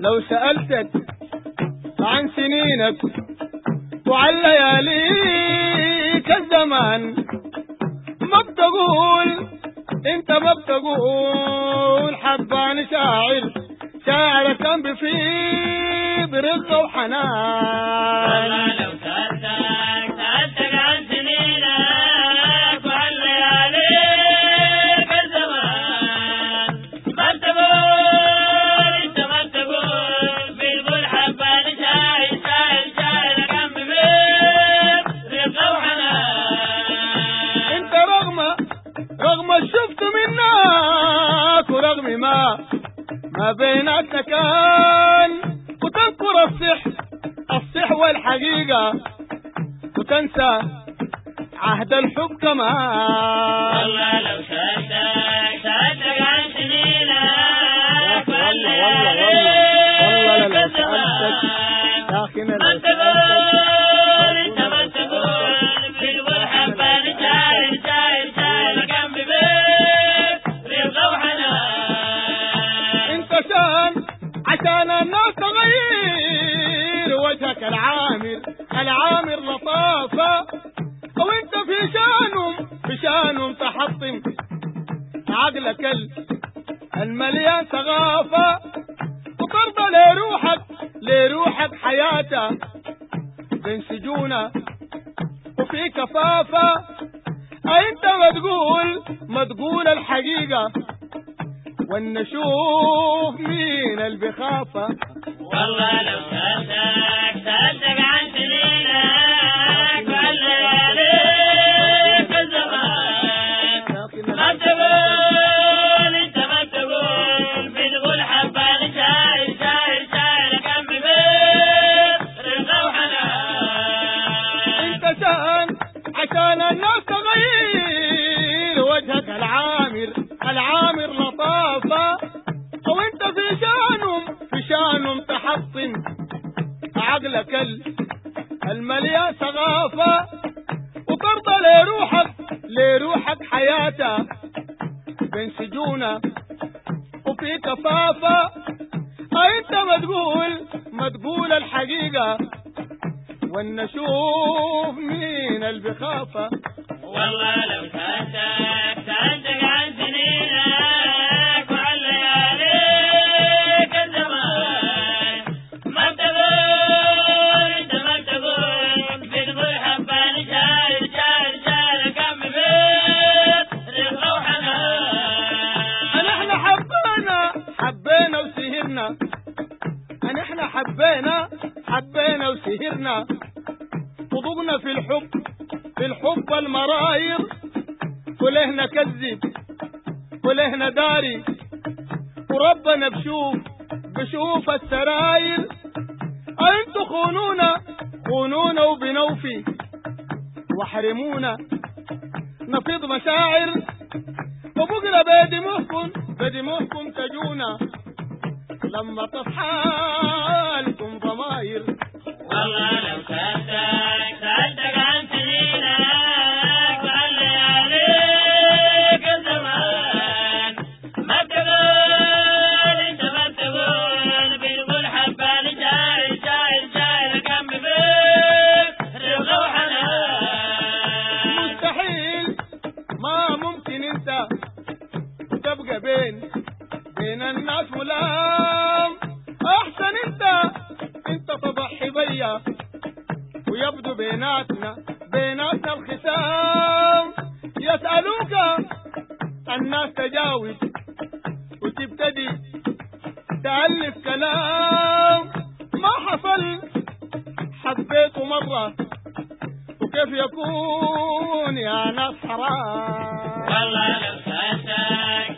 لو سألتك عن سنينك وعن لياليك الزمان ما بتقول انت ما بتقول حباني شاعر كان بفيض رقة وحنان. والله لو سألتك عن سنينك وعن لياليك الزمان ما بتقول انت ما بتقول بتقول حباني شاعر كان بفيض رقة وحنان. انت رغم شفت منك ورغم ما بيناتنا كان وتذكر الصح والحقيقة وتنسى عهد الحب كمان. والله لو سألتك عن سنينك وعن لياليك الزمان ما تقول انت ما تقول بتقول حباني شاعر كان ببيت رقة وحنان. انت عشان الناس تغير وجهك العامر لطافة او انت في شانهم تحطم عقلك المليان ثقافة وترضى لروحك حياتها بين سجونة وفي كفافة. انت ما تقول الحقيقة ونشوف مين اللي بخافه. والله لو سألتك عن سنينك وعن لياليك الزمان ما تقول انت ما تقول بتقول حباني شاعر كان ببيت رقة وحنان. انت عشان الناس تغير وجهك العامر لطافة او انت في شانهم تحطم عقلك المليان ثقافة وترضى لروحك حياتها بين سجونة وفي كفافة. انت ما تقول الحقيقة ونشوف مين اللي بخافه. والله لو سألتك عن سنينك وعن لياليك الزمان ما بتقول انت ما بتقول بتقول حباني شاعر كان ببيت رقة وحنان. احنا حبينا وسهرنا احنا حبينا وسهرنا وضقنا في الحب المراير ولهنا كذب ولهنا داري وربنا بشوف السراير. انتوا خونونا وبنوفي وحرمونا نفيض مشاعر وبقرا بدموعكم تجونا لما تصحى لكم ضماير. والله لو سألتك عن سنينك وعن لياليك الزمان ما تقول انت ما تقول بتقول حباني شاعر كان ببيت رقة وحنان. مستحيل ما ممكن انت تبقى بين الناس ملام. احسن انت تضحي بيا ويبدو بيناتنا الختام. يسألوك الناس تجاوب وتبتدي تألف كلام ما حصل حبيته مرة وكيف يكون يا ناس حرام. والله لو سألتك